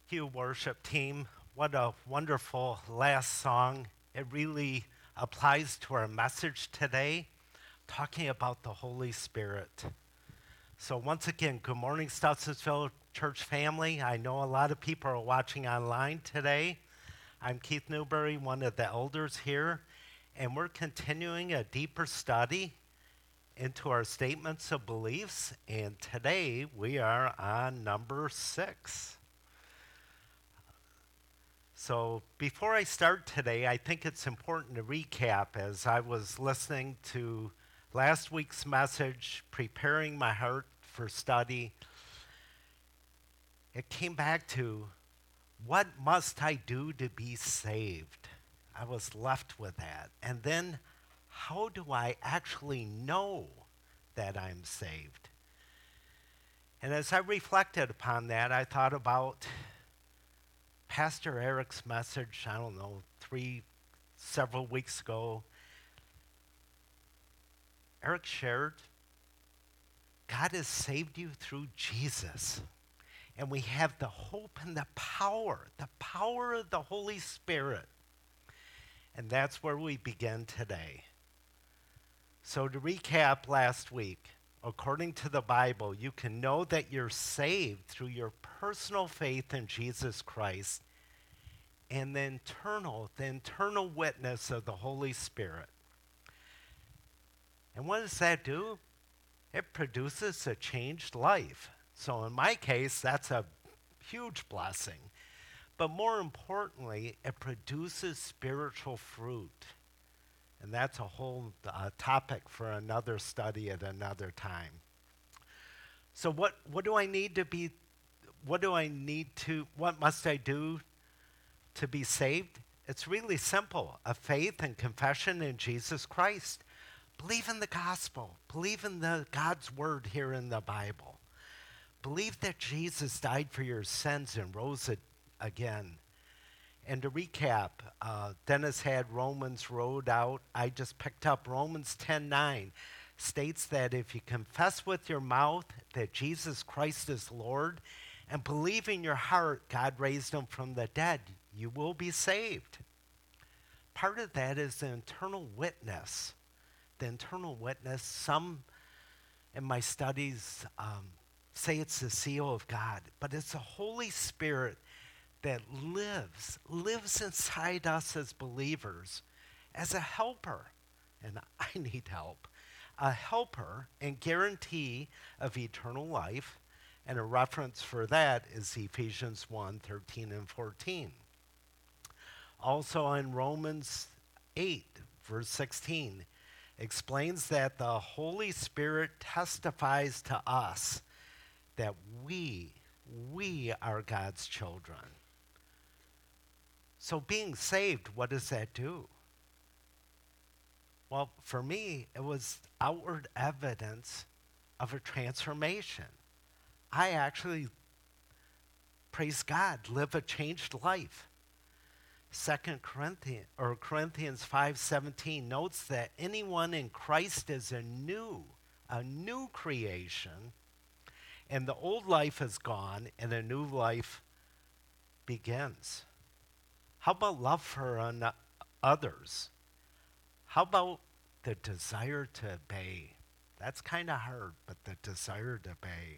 You worship team. What a wonderful last song. It really applies to our message today, talking about the Holy Spirit. So, once again, good morning, Stoutsville Church family. I know a lot of people are watching online today. I'm Keith Newberry, one of the elders here, and we're continuing a deeper study into our statements of beliefs. And today we are on number 6. So before I start today, I think it's important to recap as I was listening to last week's message, preparing my heart for study. It came back to, what must I do to be saved? I was left with that. And then, how do I actually know that I'm saved? And as I reflected upon that, I thought about Pastor Eric's message, I don't know, several weeks ago. Eric shared, God has saved you through Jesus. And we have the hope and the power of the Holy Spirit. And that's where we begin today. So to recap last week, according to the Bible, you can know that you're saved through your personal faith in Jesus Christ and the internal witness of the Holy Spirit. And what does that do? It produces a changed life. So in my case, that's a huge blessing. But more importantly, it produces spiritual fruit. And that's a whole topic for another study at another time. So what must I do to be saved? It's really simple. A faith and confession in Jesus Christ. Believe in the gospel. Believe in God's word here in the Bible. Believe that Jesus died for your sins and rose again. And to recap, Dennis had Romans wrote out. I just picked up Romans 10:9. States that if you confess with your mouth that Jesus Christ is Lord and believe in your heart God raised him from the dead, you will be saved. Part of that is the internal witness. The internal witness, some in my studies say it's the seal of God, but it's the Holy Spirit that lives inside us as believers as a helper. And I need help. A helper and guarantee of eternal life. And a reference for that is Ephesians 1:13 and 14. Also in Romans 8, verse 16, explains that the Holy Spirit testifies to us that we are God's children. So being saved, what does that do? Well, for me, it was outward evidence of a transformation. I actually, praise God, live a changed life. 2 Corinthians 5:17 notes that anyone in Christ is a new creation, and the old life is gone and a new life begins. How about love for others? How about the desire to obey? That's kind of hard, but the desire to obey.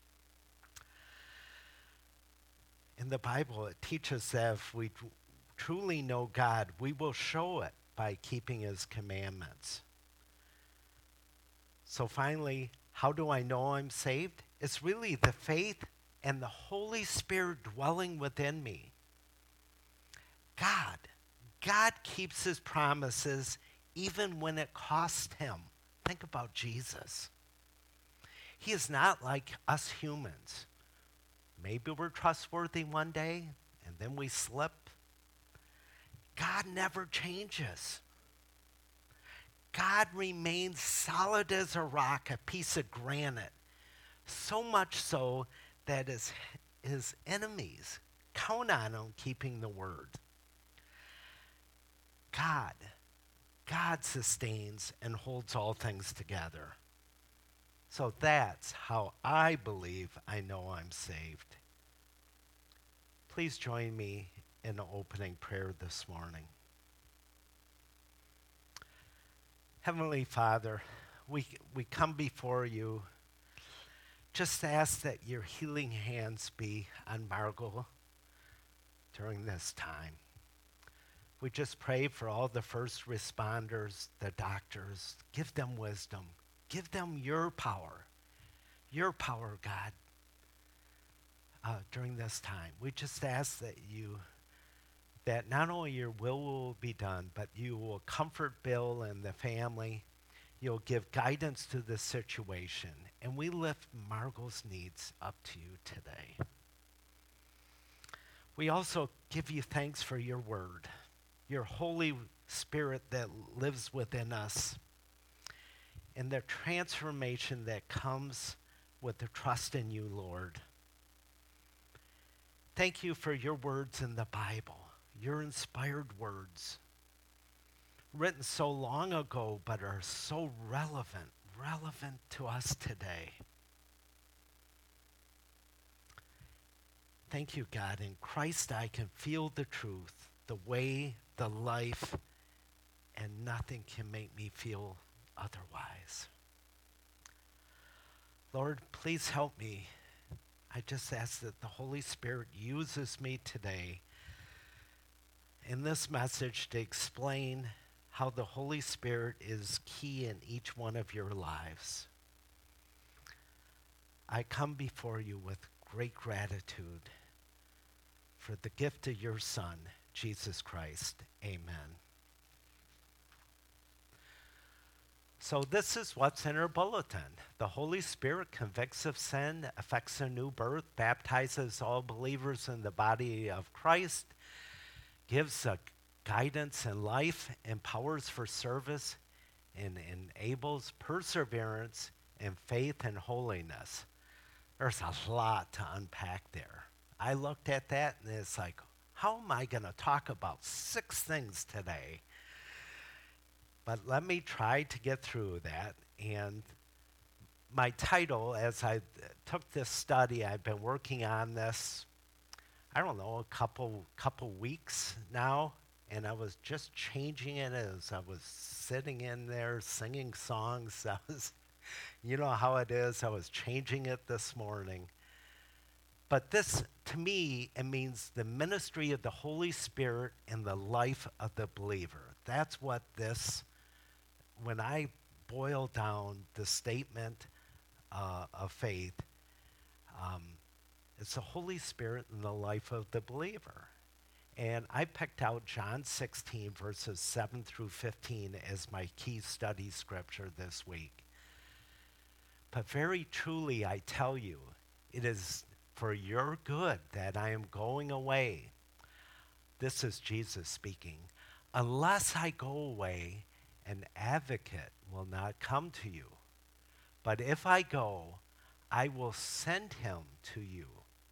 In the Bible, it teaches that if we truly know God, we will show it by keeping his commandments. So finally, how do I know I'm saved? It's really the faith and the Holy Spirit dwelling within me. God keeps his promises even when it costs him. Think about Jesus. He is not like us humans. Maybe we're trustworthy one day and then we slip. God never changes. God remains solid as a rock, a piece of granite. So much so that his enemies count on him keeping the word. God sustains and holds all things together. So that's how I believe I know I'm saved. Please join me in the opening prayer this morning. Heavenly Father, we come before you. Just ask that your healing hands be on Margot during this time. We just pray for all the first responders, the doctors. Give them wisdom. Give them your power, God, during this time. We just ask that not only your will be done, but you will comfort Bill and the family. You'll give guidance to the situation. And we lift Margot's needs up to you today. We also give you thanks for your word, your Holy Spirit that lives within us, and the transformation that comes with the trust in you, Lord. Thank you for your words in the Bible, your inspired words, written so long ago but are so relevant to us today. Thank you, God. In Christ I can feel the truth, the way, the life, and nothing can make me feel otherwise. Lord, please help me. I just ask that the Holy Spirit uses me today in this message to explain how the Holy Spirit is key in each one of your lives. I come before you with great gratitude for the gift of your Son, Jesus Christ. Amen. So this is what's in our bulletin. The Holy Spirit convicts of sin, effects a new birth, baptizes all believers in the body of Christ, gives a guidance in life, empowers for service, and enables perseverance in faith and holiness. There's a lot to unpack there. I looked at that and it's like, how am I going to talk about 6 things today? But let me try to get through that. And my title, as I took this study, I've been working on this, I don't know, a couple weeks now. And I was just changing it as I was sitting in there singing songs. You know how it is. I was changing it this morning. But this, to me, it means the ministry of the Holy Spirit in the life of the believer. That's what this, when I boil down the statement of faith, it's the Holy Spirit in the life of the believer. And I picked out John 16, verses 7 through 15 as my key study scripture this week. But very truly, I tell you, it is for your good that I am going away. This is Jesus speaking. Unless I go away, an advocate will not come to you. But if I go, I will send him to you.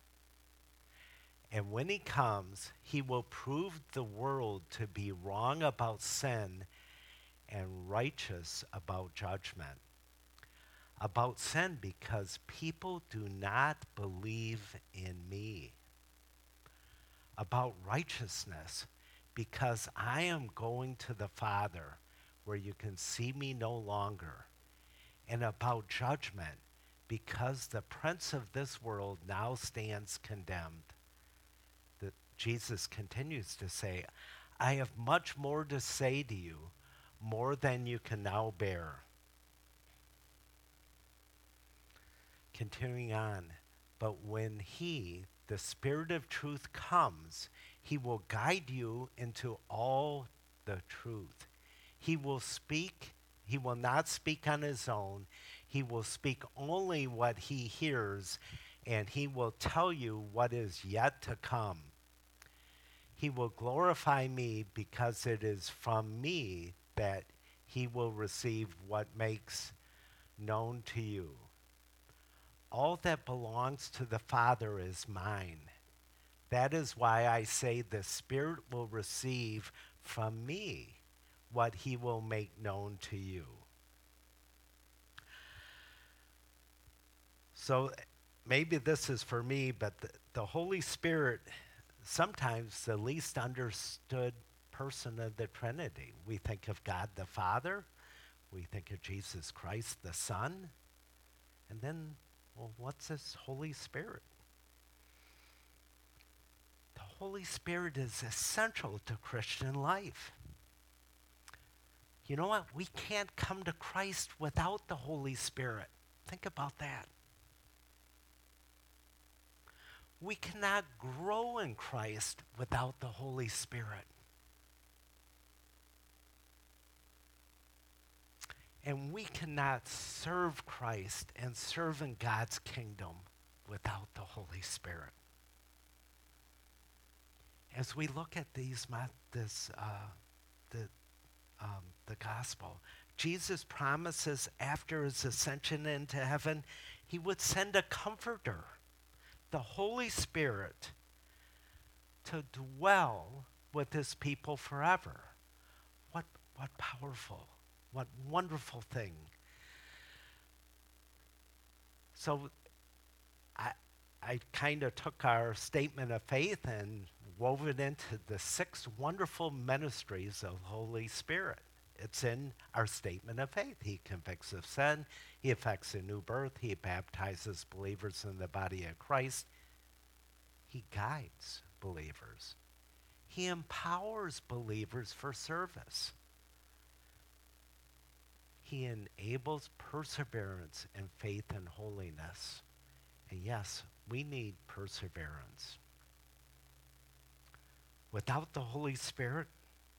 And when he comes, he will prove the world to be wrong about sin and righteous about judgment. About sin, because people do not believe in me. About righteousness, because I am going to the Father, where you can see me no longer. And about judgment, because the prince of this world now stands condemned. Jesus continues to say, I have much more to say to you, more than you can now bear. Continuing on, but when he, the Spirit of truth, comes, he will guide you into all the truth. He will not speak on his own. He will speak only what he hears, and he will tell you what is yet to come. He will glorify me, because it is from me that he will receive what makes known to you. All that belongs to the Father is mine. That is why I say the Spirit will receive from me what he will make known to you. So maybe this is for me, but the Holy Spirit sometimes the least understood person of the Trinity. We think of God the Father, we think of Jesus Christ the Son, and then, well, what's this Holy Spirit? The Holy Spirit is essential to Christian life. You know what? We can't come to Christ without the Holy Spirit. Think about that. We cannot grow in Christ without the Holy Spirit. And we cannot serve Christ and serve in God's kingdom without the Holy Spirit. As we look at the gospel, Jesus promises after his ascension into heaven, he would send a comforter, the Holy Spirit, to dwell with his people forever. What powerful, what wonderful thing. So I kind of took our statement of faith and wove it into the 6 wonderful ministries of the Holy Spirit. It's in our statement of faith. He convicts of sin. He effects a new birth. He baptizes believers in the body of Christ. He guides believers. He empowers believers for service. He enables perseverance in faith and holiness. And yes, we need perseverance. Without the Holy Spirit,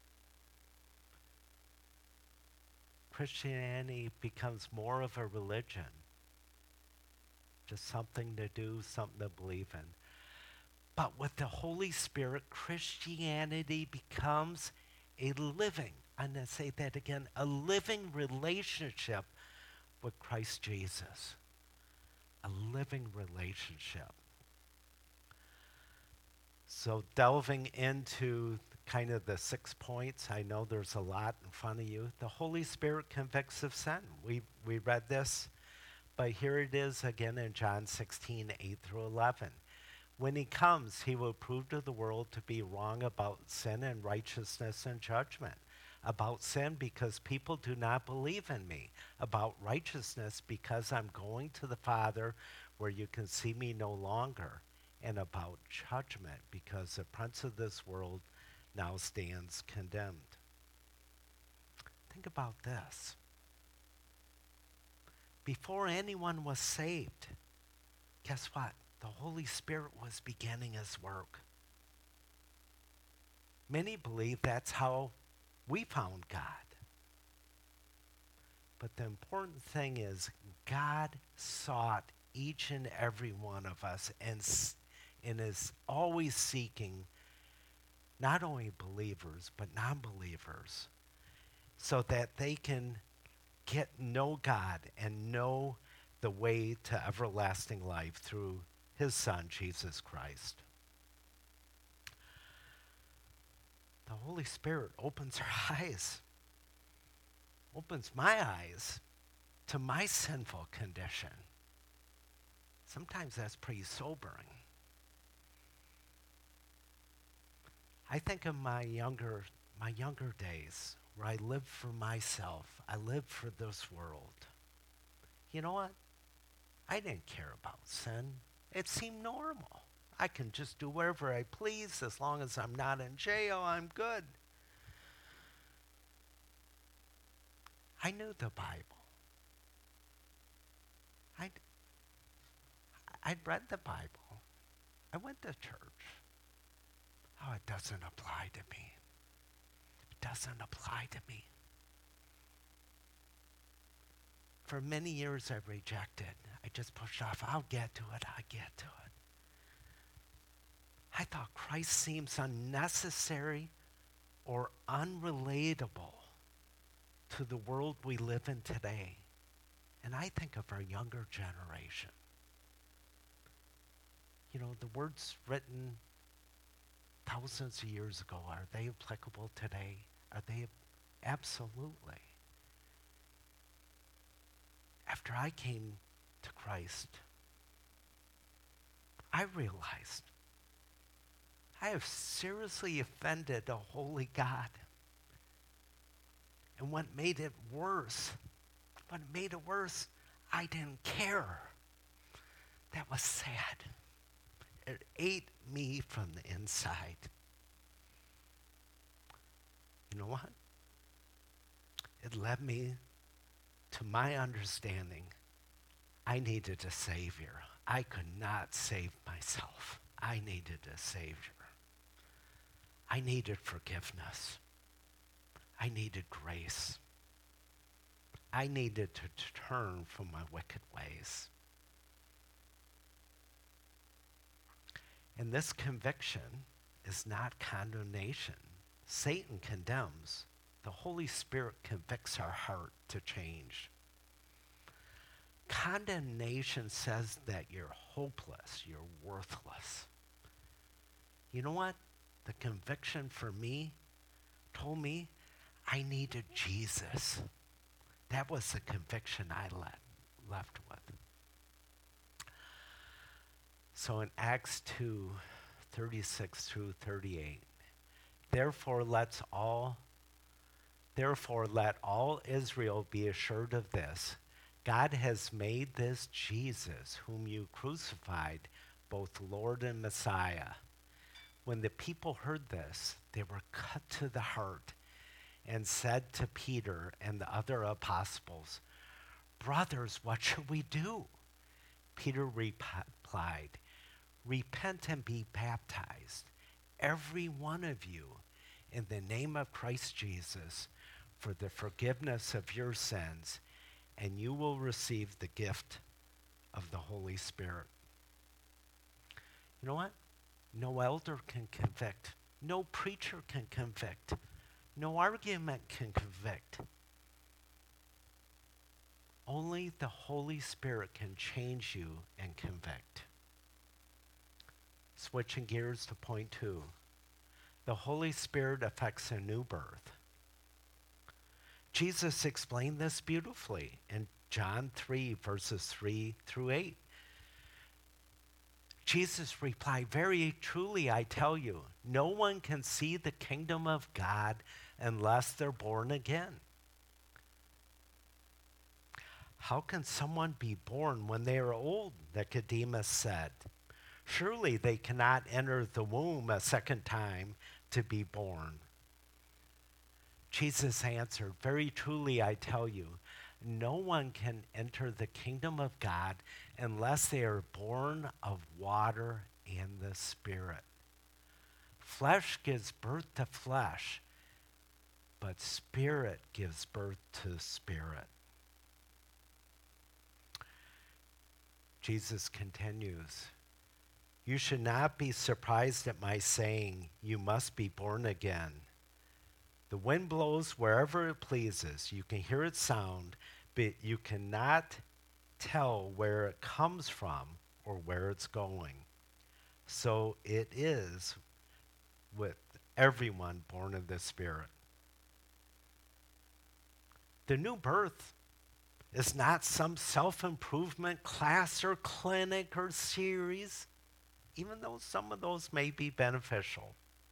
Christianity becomes more of a religion. Just something to do, something to believe in. But with the Holy Spirit, Christianity becomes a living, I'm going to say that again, a living relationship with Christ Jesus. A living relationship. So delving into kind of the 6 points, I know there's a lot in front of you. The Holy Spirit convicts of sin. We read this, but here it is again in John 16, 8 through 11. When he comes, he will prove to the world to be wrong about sin and righteousness and judgment. About sin, because people do not believe in me. About righteousness, because I'm going to the Father where you can see me no longer. And about judgment, because the prince of this world now stands condemned. Think about this. Before anyone was saved, guess what? The Holy Spirit was beginning his work. Many believe that's how we found God. But the important thing is God sought each and every one of us and is always seeking not only believers but non-believers so that they can know God and know the way to everlasting life through his Son, Jesus Christ. The Holy Spirit opens our eyes, opens my eyes to my sinful condition. Sometimes that's pretty sobering. I think of my younger days where I lived for myself. I lived for this world. You know what? I didn't care about sin. It seemed normal. I can just do whatever I please as long as I'm not in jail, I'm good. I knew the Bible. I'd read the Bible. I went to church. Oh, it doesn't apply to me. It doesn't apply to me. For many years I rejected. I just pushed off. I'll get to it. I thought Christ seems unnecessary or unrelatable to the world we live in today. And I think of our younger generation. You know, the words written thousands of years ago, are they applicable today? Are they? Absolutely. After I came to Christ, I realized I have seriously offended a holy God. And what made it worse, I didn't care. That was sad. It ate me from the inside. You know what? It led me to my understanding I needed a Savior. I could not save myself. I needed a Savior. I needed forgiveness. I needed grace. I needed to turn from my wicked ways. And this conviction is not condemnation. Satan condemns. The Holy Spirit convicts our heart to change. Condemnation says that you're hopeless, you're worthless. You know what? The conviction for me told me I needed Jesus. That was the conviction I left with. So in Acts 2, 36 through 38, Therefore let all Israel be assured of this. God has made this Jesus, whom you crucified, both Lord and Messiah. When the people heard this, they were cut to the heart and said to Peter and the other apostles, Brothers, what should we do? Peter replied, Repent and be baptized, every one of you, in the name of Christ Jesus, for the forgiveness of your sins, and you will receive the gift of the Holy Spirit. You know what? No elder can convict. No preacher can convict. No argument can convict. Only the Holy Spirit can change you and convict. Switching gears to point 2. The Holy Spirit affects a new birth. Jesus explained this beautifully in John 3, verses 3 through 8. Jesus replied, Very truly I tell you, no one can see the kingdom of God unless they're born again. How can someone be born when they are old? Nicodemus said. Surely they cannot enter the womb a second time to be born. Jesus answered, Very truly I tell you, no one can enter the kingdom of God unless they are born of water and the Spirit. Flesh gives birth to flesh, but Spirit gives birth to spirit. Jesus continues, You should not be surprised at my saying, You must be born again. The wind blows wherever it pleases. You can hear its sound, but you cannot tell where it comes from or where it's going. So it is with everyone born of the Spirit. The new birth is not some self-improvement class or clinic or series, even though some of those may be beneficial.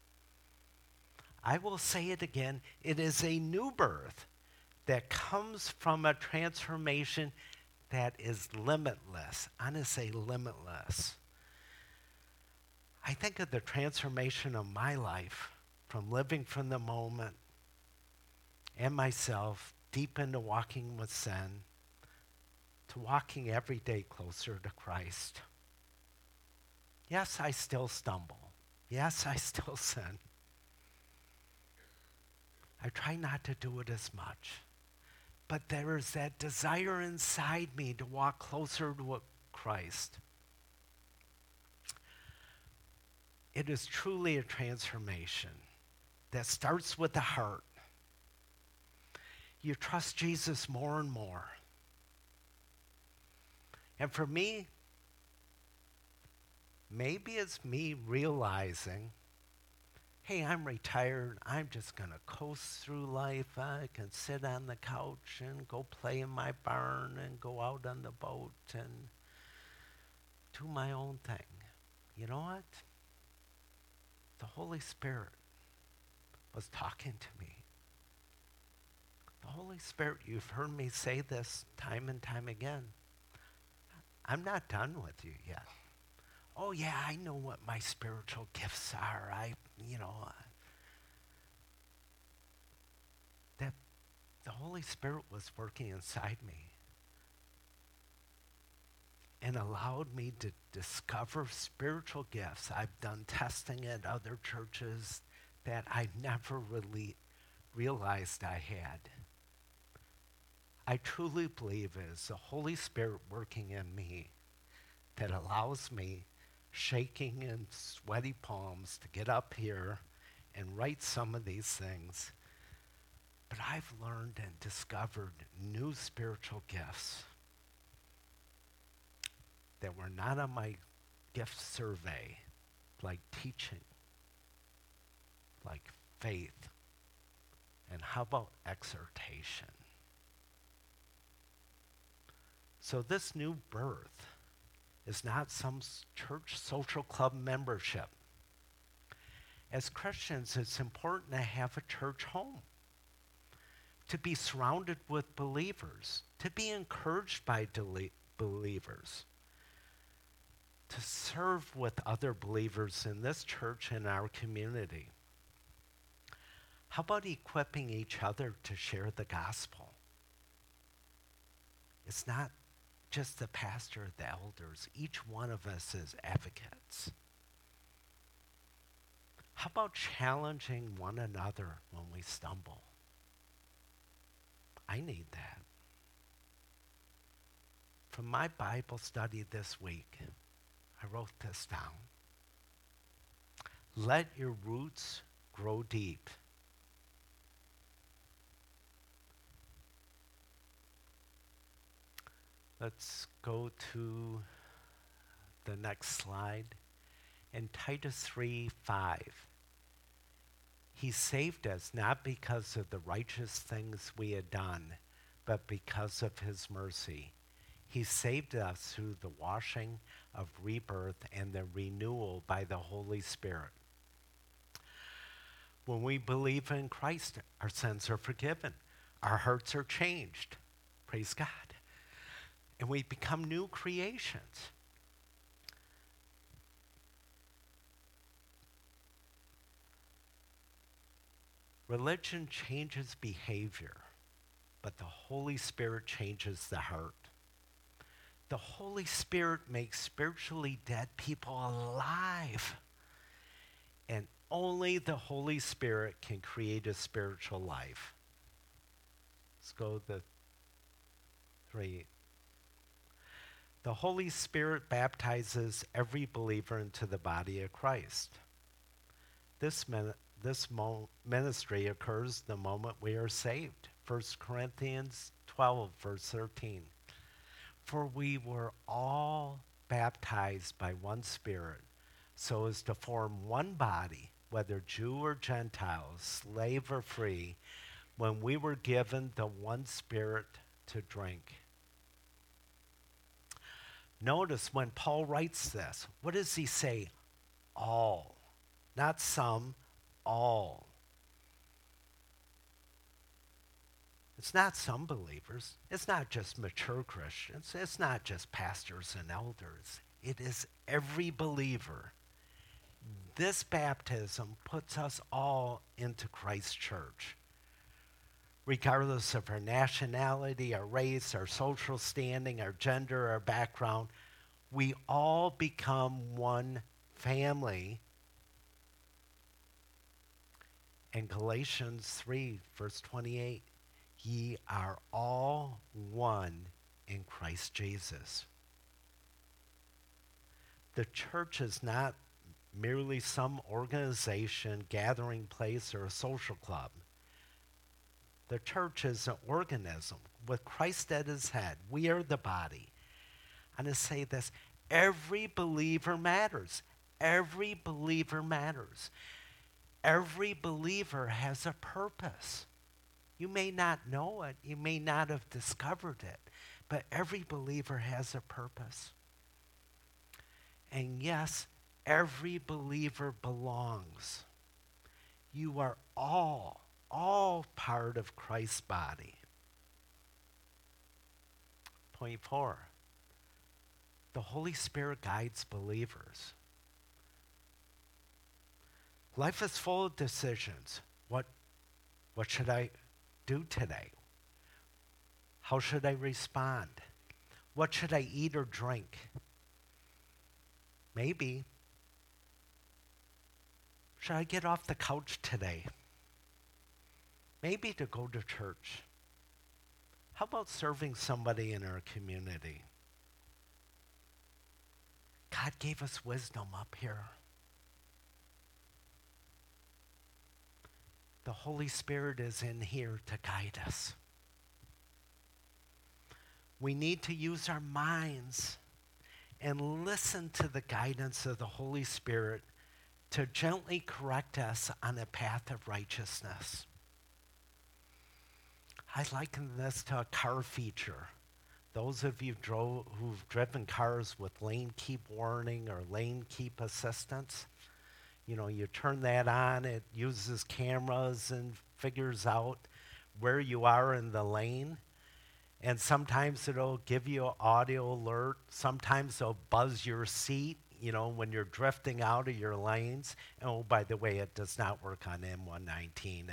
I will say it again, it is a new birth that comes from a transformation that is limitless. I'm going to say limitless. I think of the transformation of my life from living from the moment and myself deep into walking with sin to walking every day closer to Christ. Yes, I still stumble. Yes, I still sin. I try not to do it as much. But there is that desire inside me to walk closer to Christ. It is truly a transformation that starts with the heart. You trust Jesus more and more. And for me, maybe it's me realizing, hey, I'm retired. I'm just going to coast through life. I can sit on the couch and go play in my barn and go out on the boat and do my own thing. You know what? The Holy Spirit was talking to me. The Holy Spirit, you've heard me say this time and time again. I'm not done with you yet. Oh yeah, I know what my spiritual gifts are. That the Holy Spirit was working inside me and allowed me to discover spiritual gifts. I've done testing at other churches that I never really realized I had. I truly believe it is the Holy Spirit working in me that allows me, shaking and sweaty palms, to get up here and write some of these things. But I've learned and discovered new spiritual gifts that were not on my gift survey, like teaching, like faith, and how about exhortation? So this new birth is not some church social club membership. As Christians, it's important to have a church home, to be surrounded with believers, to be encouraged by believers, to serve with other believers in this church and our community. How about equipping each other to share the gospel? It's not just the pastor or the elders. Each one of us is advocates. How about challenging one another when we stumble? I need that. From my Bible study this week, I wrote this down. Let your roots grow deep. Let's go to the next slide. In Titus 3:5, he saved us not because of the righteous things we had done, but because of his mercy. He saved us through the washing of rebirth and the renewal by the Holy Spirit. When we believe in Christ, our sins are forgiven. Our hearts are changed. Praise God. And we become new creations. Religion changes behavior, but the Holy Spirit changes the heart. The Holy Spirit makes spiritually dead people alive. And only the Holy Spirit can create a spiritual life. Let's go to 3. The Holy Spirit baptizes every believer into the body of Christ. This ministry occurs the moment we are saved. 1 Corinthians 12, verse 13. For we were all baptized by one Spirit, so as to form one body, whether Jew or Gentile, slave or free, when we were given the one Spirit to drink. Notice when Paul writes this, what does he say? All. Not some, all. It's not some believers. It's not just mature Christians. It's not just pastors and elders. It is every believer. This baptism puts us all into Christ's church. Regardless of our nationality, our race, our social standing, our gender, our background, we all become one family. In Galatians 3, verse 28, ye are all one in Christ Jesus. The church is not merely some organization, gathering place, or a social club. The church is an organism with Christ at his head. We are the body. I'm going to say this. Every believer matters. Every believer matters. Every believer has a purpose. You may not know it. You may not have discovered it. But every believer has a purpose. And yes, every believer belongs. You are all part of Christ's body. Point 4, the Holy Spirit guides believers. Life is full of decisions. What should I do today? How should I respond? What should I eat or drink? Maybe, should I get off the couch today? Maybe to go to church. How about serving somebody in our community? God gave us wisdom up here. The Holy Spirit is in here to guide us. We need to use our minds and listen to the guidance of the Holy Spirit to gently correct us on a path of righteousness. I liken this to a car feature. Those of you who've driven cars with lane keep warning or lane keep assistance, you turn that on, it uses cameras and figures out where you are in the lane. And sometimes it'll give you an audio alert. Sometimes it'll buzz your seat, when you're drifting out of your lanes. And oh, by the way, it does not work on M119.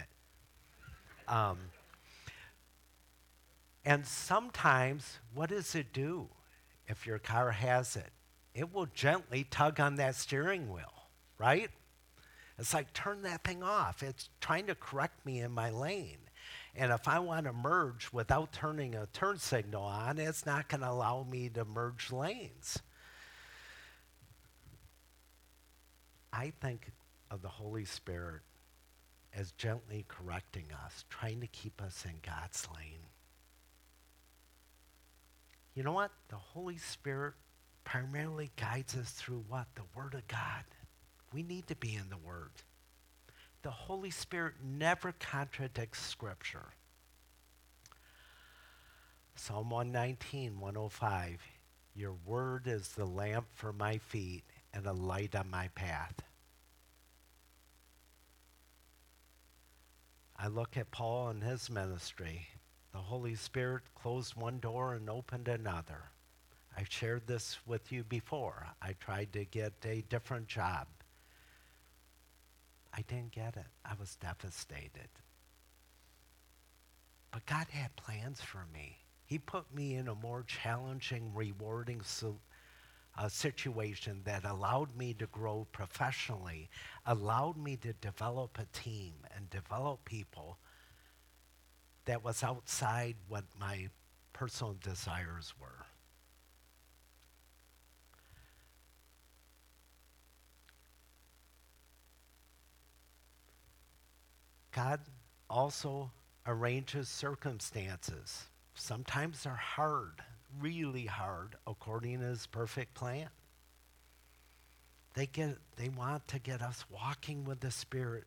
And sometimes, what does it do if your car has it? It will gently tug on that steering wheel, right? It's like, turn that thing off. It's trying to correct me in my lane. And if I want to merge without turning a turn signal on, it's not going to allow me to merge lanes. I think of the Holy Spirit as gently correcting us, trying to keep us in God's lane. You know what? The Holy Spirit primarily guides us through what? The Word of God. We need to be in the Word. The Holy Spirit never contradicts Scripture. Psalm 119, 105. Your word is the lamp for my feet and a light on my path. I look at Paul and his ministry. The Holy Spirit closed one door and opened another. I've shared this with you before. I tried to get a different job. I didn't get it. I was devastated. But God had plans for me. He put me in a more challenging, rewarding situation that allowed me to grow professionally, allowed me to develop a team and develop people that was outside what my personal desires were. God also arranges circumstances. Sometimes they're hard, really hard, according to his perfect plan. They want to get us walking with the Spirit,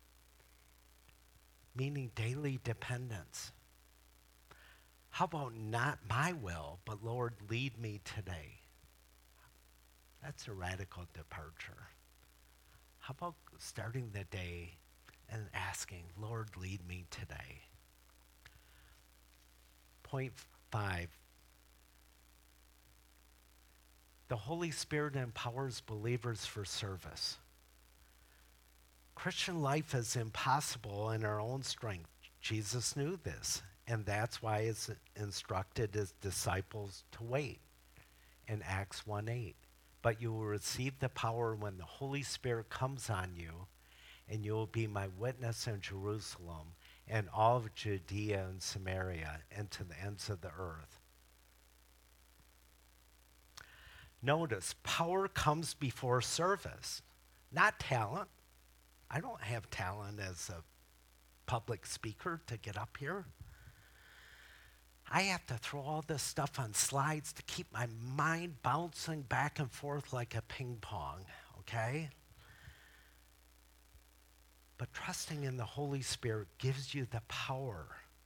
meaning daily dependence. How about not my will, but Lord, lead me today? That's a radical departure. How about starting the day and asking, Lord, lead me today? Point 5. The Holy Spirit empowers believers for service. Christian life is impossible in our own strength. Jesus knew this, and that's why it's instructed his disciples to wait in Acts 1:8. But you will receive the power when the Holy Spirit comes on you, and you will be my witness in Jerusalem and all of Judea and Samaria and to the ends of the earth. Notice, power comes before service, not talent. I don't have talent as a public speaker to get up here. I have to throw all this stuff on slides to keep my mind bouncing back and forth like a ping pong, okay? But trusting in the Holy Spirit gives you the power.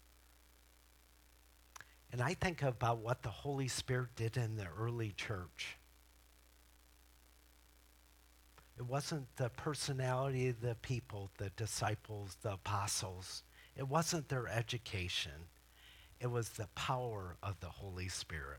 And I think about what the Holy Spirit did in the early church. It wasn't the personality of the people, the disciples, the apostles. It wasn't their education. It was the power of the Holy Spirit.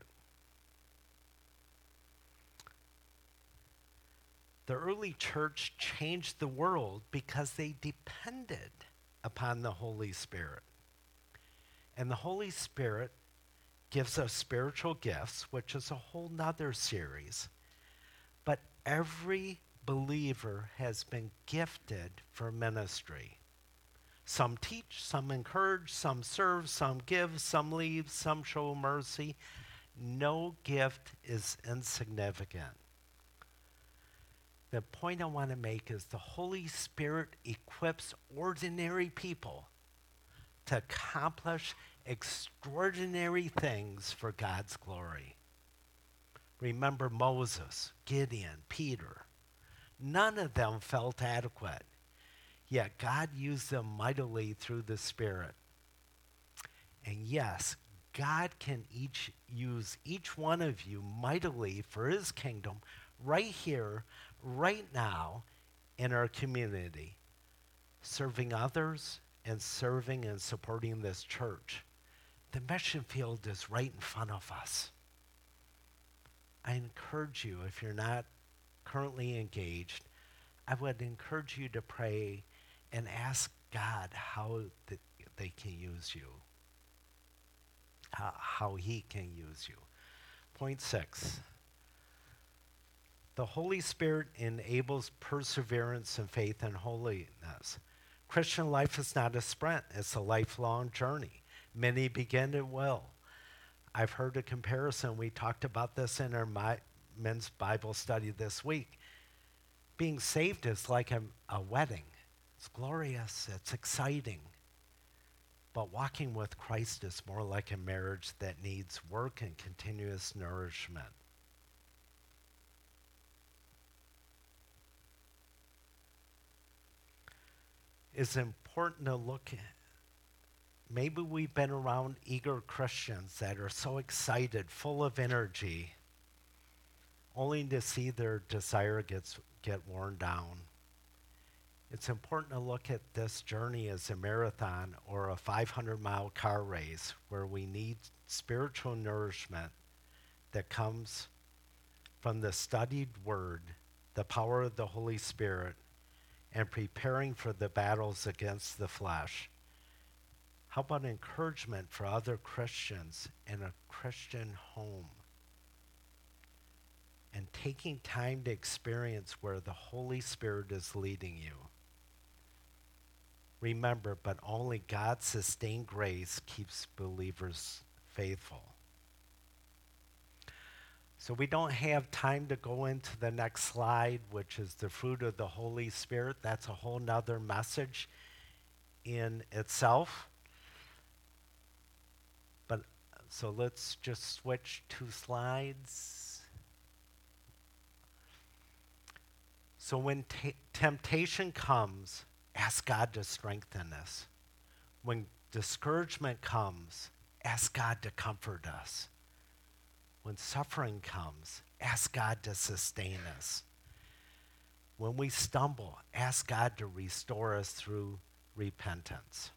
The early church changed the world because they depended upon the Holy Spirit. And the Holy Spirit gives us spiritual gifts, which is a whole nother series. But every believer has been gifted for ministry. Some teach, some encourage, some serve, some give, some leave, some show mercy. No gift is insignificant. The point I want to make is the Holy Spirit equips ordinary people to accomplish extraordinary things for God's glory. Remember Moses, Gideon, Peter. None of them felt adequate, yet God used them mightily through the Spirit. And yes, God can use each one of you mightily for his kingdom right here, right now, in our community, serving others and serving and supporting this church. The mission field is right in front of us. I encourage you, if you're not currently engaged, I would encourage you to pray and ask God how they can use you, how he can use you. Point 6. The Holy Spirit enables perseverance and faith and holiness. Christian life is not a sprint, it's a lifelong journey. Many begin it well. I've heard a comparison. We talked about this in our men's Bible study this week. Being saved is like a wedding. It's glorious, it's exciting. But walking with Christ is more like a marriage that needs work and continuous nourishment. It's important to look at. Maybe we've been around eager Christians that are so excited, full of energy, only to see their desire get worn down. It's important to look at this journey as a marathon or a 500-mile car race where we need spiritual nourishment that comes from the studied word, the power of the Holy Spirit, and preparing for the battles against the flesh. How about encouragement for other Christians in a Christian home? And taking time to experience where the Holy Spirit is leading you. Remember, but only God's sustained grace keeps believers faithful. So we don't have time to go into the next slide, which is the fruit of the Holy Spirit. That's a whole nother message in itself. But so let's just switch 2 slides. So when temptation comes, ask God to strengthen us. When discouragement comes, ask God to comfort us. When suffering comes, ask God to sustain us. When we stumble, ask God to restore us through repentance.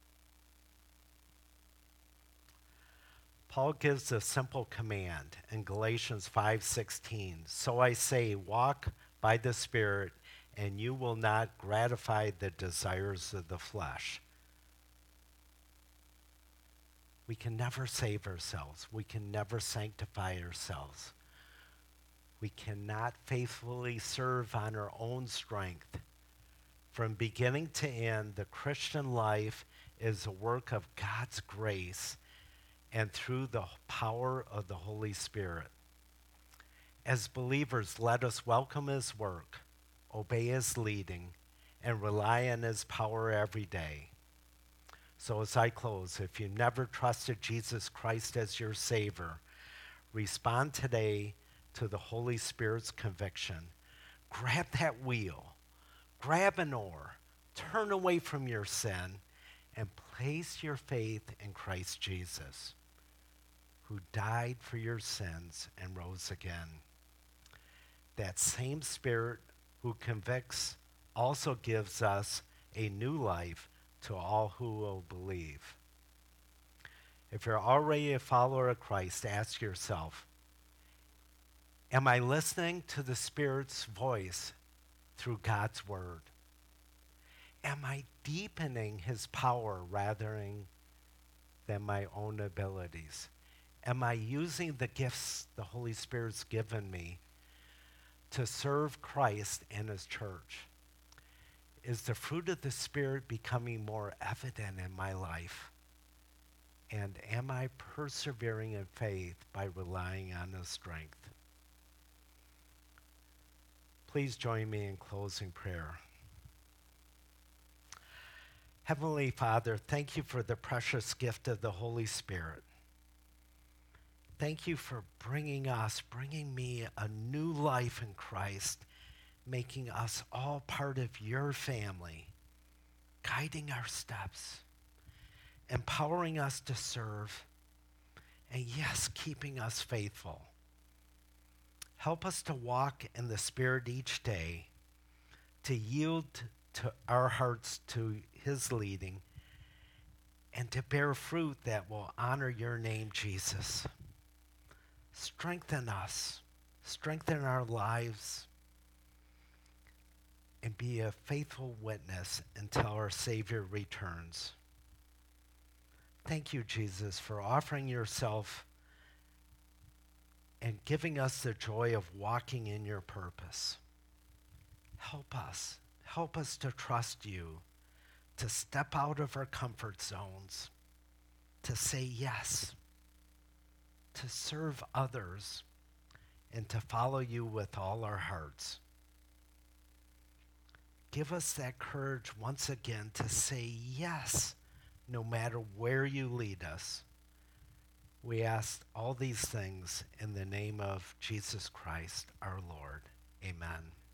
Paul gives a simple command in Galatians 5:16. So I say, walk by the Spirit, and you will not gratify the desires of the flesh. We can never save ourselves. We can never sanctify ourselves. We cannot faithfully serve on our own strength. From beginning to end, the Christian life is a work of God's grace and through the power of the Holy Spirit. As believers, let us welcome his work, obey his leading, and rely on his power every day. So as I close, if you never trusted Jesus Christ as your Savior, respond today to the Holy Spirit's conviction. Grab that wheel, grab an oar, turn away from your sin, and place your faith in Christ Jesus, who died for your sins and rose again. That same Spirit who convicts, also gives us a new life to all who will believe. If you're already a follower of Christ, ask yourself, am I listening to the Spirit's voice through God's Word? Am I deepening His power rather than my own abilities? Am I using the gifts the Holy Spirit's given me to serve Christ and His church? Is the fruit of the Spirit becoming more evident in my life? And am I persevering in faith by relying on His strength? Please join me in closing prayer. Heavenly Father, thank you for the precious gift of the Holy Spirit. Thank you for bringing me a new life in Christ, making us all part of your family, guiding our steps, empowering us to serve, and yes, keeping us faithful. Help us to walk in the Spirit each day, to yield to our hearts to His leading, and to bear fruit that will honor your name, Jesus. Strengthen us, strengthen our lives, and be a faithful witness until our Savior returns. Thank you, Jesus, for offering yourself and giving us the joy of walking in your purpose. Help us to trust you, to step out of our comfort zones, to say yes, to serve others, and to follow you with all our hearts. Give us that courage once again to say yes, no matter where you lead us. We ask all these things in the name of Jesus Christ, our Lord. Amen.